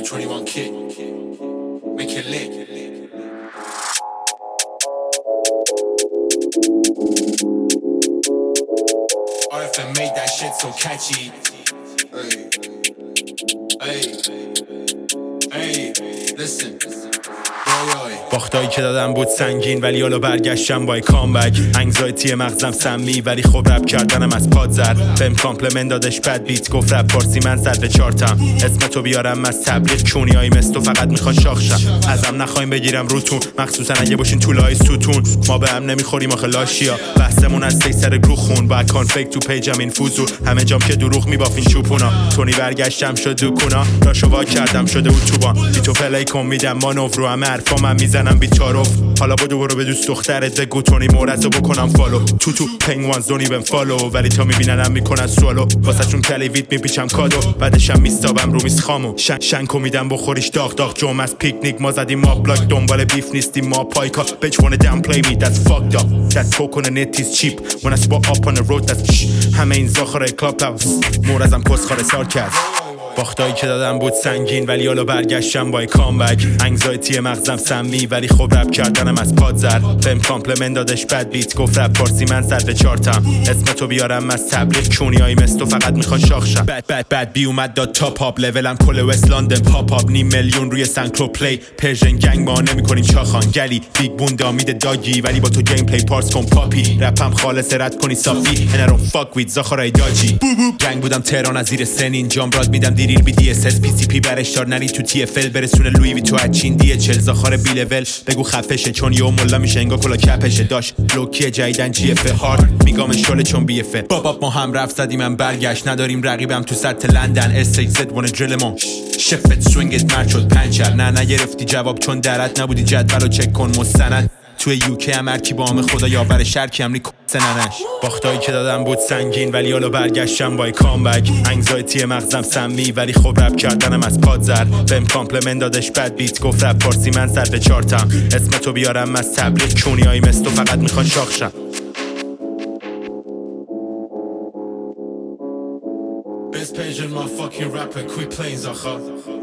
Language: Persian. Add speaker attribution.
Speaker 1: 21 kid. Make it lit. RFM made that shit so catchy. Hey, listen.
Speaker 2: باختایی که دادم بود سنگین ولی حالا برگشتم با کامبک. انگزایتی مغزم سمی ولی خب رپ کردنم از پاد زد. بهم کامپلمنت دادش بد بیت گفت رپ فارسی من زد به چارتم. اسمتو بیارم از تبلیغ چونیایی مستو فقط میخوان شاخشم. ازم نخوایم بگیرم روتون مخصوصا اگه باشین طولای ستون. ما به هم نمیخوریم آخه لاشیا. بحثمون از سی سر گروه خون با کانفیک تو پیجم این فوزور. همه جام که دروغ میبافین چوپونا. تونی برگشتم شد دوکونا راشو وا کردم شده اتوبان. بیتو پلی کن میدم مانور رو همه حرفام میزنم بی‌تعارف. حالا برو به دوست دخترت بگو تونی مورزو بکنم فالو. تو پنگوان زونی بهم فالو ولی تا میبیننم میکنن سوالو. واسه چون کلیویت میپیچم کادو بعدشم میستابم رو میز خامو. شنکو میدم بخوریش داغ جوم از پیکنیک ما زدیم ما بلاک. دنبال بیف نیستیم ما پایکا. bitch wanna downplay me that's fucked up. that talk on the net is cheap when I spot up on the road that's همه این زاخره کلاب هاوس مورزم کسخاره سال کرد. باختایی که دادم بود سنگین ولی حالا برگشتم با کامبک. انگزایتی مغزم سمی ولی خب رپ کردنم از پاد زد. بهم کامپلمنت دادش بد بیت گفت رپ فارسی من زد به چارتم. اسمتو بیارم از تبلیغ چونیایی مستو فقط میخوان شاخشم. بد بی اومد داد تاپ اپ لولم کل وست لندن پاپ اپ. 5 میلیون روی سنکلو پلی پرژن گنگ ما نمیکنیم چاخان. گلی بیگ بوندا میده داگی ولی با تو گیم پلی پارس کن پاپی. رپم خالص رد کنی صافی and I don't fuck with زاخرای داجی. گنگ بودم تهران از زیر سنین جام راد میدم دیریر بی دی اس اس پی سی پی برش دار نری تو تی اف ال برسونه لویی وی تو از چین دی چل. زاخار بی لول بگو خفشه چون یو ملا میشه انگار کلا کپشه. داش لوکی جیدن جی اف هارد میگم شل چون بی اف باب ما هم رفت زدیم من برگشت. نداریم رقیبم تو سطح لندن اس ایکس زد وان درلمون شفت سوینگت مرد شد پنچر. نه گرفتی جواب چون درت نبودی جدولو چک کن مستند. توی یوکی هم هرکی با هم خدا یاور شرکی هم سننش. باختایی که دادم بود سنگین ولی حالا برگشتم با کامبک. انگزایتی مغزم سمی ولی خب رپ کردنم از پاد زد. بهم کامپلمنت دادش بد بیت گفت رپ فارسی من زد به چارتم. اسمتو بیارم از تبلیغ چونیایی مستو فقط میخوان شاخشم.
Speaker 1: Best page in my fucking rapper, quit playing Zacha.